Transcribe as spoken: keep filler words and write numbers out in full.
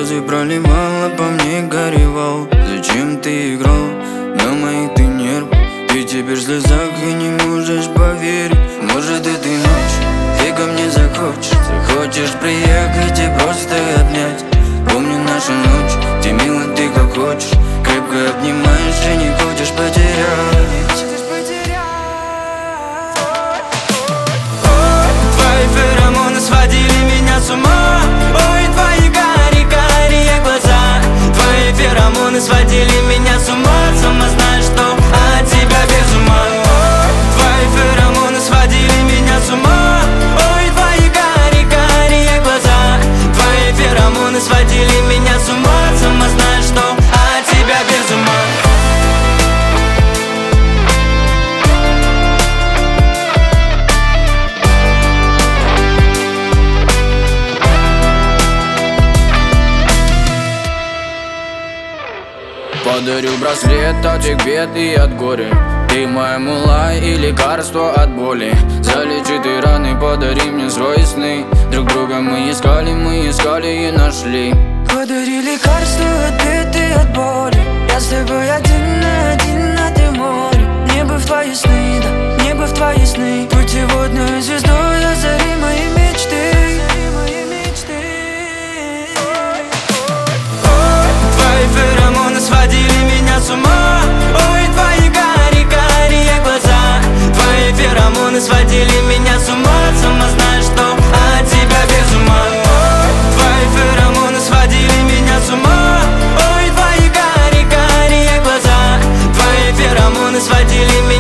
слезы проливала, по мне горевал. Зачем ты играл на моих ты нервах? Ты теперь в слезах и не можешь поверить. Может этой ночью ты ко мне захочешь, захочешь приехать и просто обнять. Помню нашу ночь, где мило ты как хочешь, крепко обнимаешь и не хочешь потерять. Твои феромоны сводили меня с ума. Ой, твои карие-карие глаза. Твои феромоны сводили меня с ума. Сама знаешь, что от тебя без ума. Твои феромоны сводили меня с ума. Ой, твои карие-карие глаза. Твои феромоны сводили меня с ума. Сама знаешь, что от тебя без ума. Подарю браслет от всех бед и от горя. Ты моя мула и лекарство от боли. Залечи ты раны, подари мне свои сны. Друг друга мы искали, мы искали и нашли. Подари лекарство от бед и от боли. Я с тобой один на один на ты море. Небо в твои сны, да, небо в твои сны. Путеводную звезду озари мои мечты. Твои феромоны сводили меня с ума. Ой, твои карие-карие глаза. Твои феромоны сводили меня с ума. Сама знаешь, что от тебя без ума. Твои феромоны сводили меня с ума. Ой, твои карие-карие глаза. Твои феромоны сводили меня.